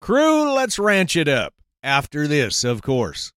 Crew, let's ranch it up. After this, of course.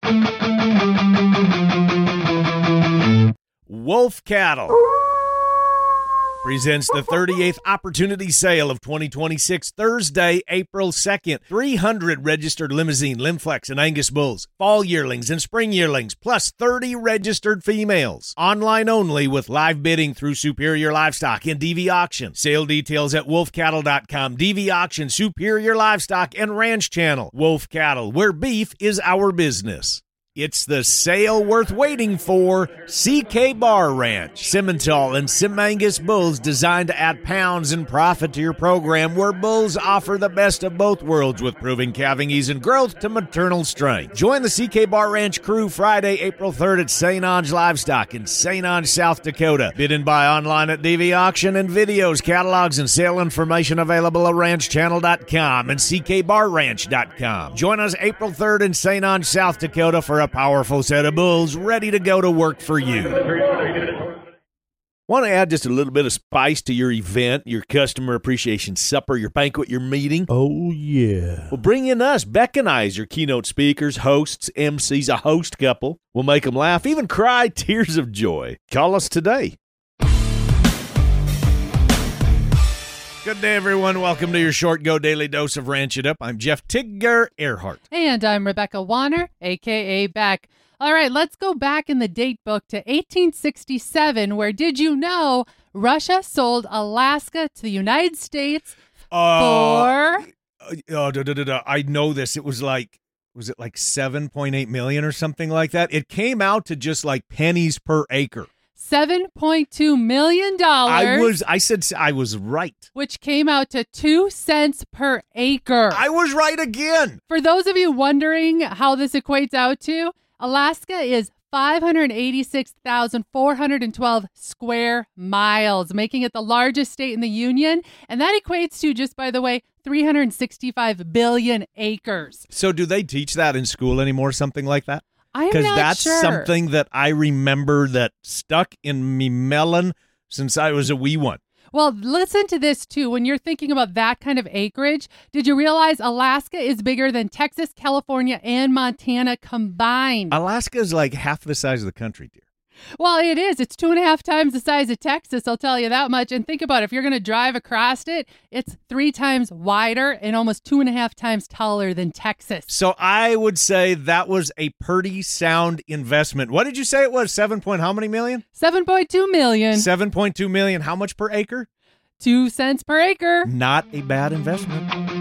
Wolf Cattle presents the 38th opportunity sale of 2026, Thursday, April 2nd. 300 registered Limousine, Limflex, and Angus bulls, fall yearlings and spring yearlings, plus 30 registered females. Online only with live bidding through Superior Livestock and DV Auction. Sale details at wolfcattle.com. DV Auction, Superior Livestock, and Ranch Channel. Wolf Cattle, where beef is our business. It's the sale worth waiting for. CK Bar Ranch. Simmental and Sim Angus bulls designed to add pounds and profit to your program, where bulls offer the best of both worlds with proving calving ease and growth to maternal strength. Join the CK Bar Ranch crew Friday, April 3rd at St. Ange Livestock in St. Ange, South Dakota. Bid and buy online at DV Auction, and videos, catalogs, and sale information available at ranchchannel.com and ckbarranch.com. Join us April 3rd in St. Ange, South Dakota for a powerful set of bulls ready to go to work for you. Want to add just a little bit of spice to your event, your customer appreciation supper, your banquet, your meeting? Oh, yeah. Well, bring in us, Beck and I, as your keynote speakers, hosts, MCs, a host couple. We'll make them laugh, even cry tears of joy. Call us today. Good day, everyone. Welcome to your Short Go Daily Dose of Ranch It Up. I'm Jeff Tigger Earhart. And I'm Rebecca Warner, a.k.a. Beck. All right, let's go back in the date book to 1867, where, did you know, Russia sold Alaska to the United States for... I know this. It was like, was it like 7.8 million or something like that? It came out to just like pennies per acre. $7.2 million. I said I was right. Which came out to 2 cents per acre. I was right again. For those of you wondering how this equates out to, Alaska is 586,412 square miles, making it the largest state in the Union. And that equates to, just by the way, 365 billion acres. So do they teach that in school anymore, something like that? Because that's something that I remember that stuck in me melon since I was a wee one. Well, listen to this, too. When you're thinking about that kind of acreage, did you realize Alaska is bigger than Texas, California, and Montana combined? Alaska is like half the size of the country, dear. Well, it is. It's 2.5 times the size of Texas, I'll tell you that much. And think about it. If you're going to drive across it, it's 3 times wider and almost 2.5 times taller than Texas. So I would say that was a pretty sound investment. What did you say it was? How many million? 7.2 million. 7.2 million. How much per acre? 2 cents per acre. Not a bad investment.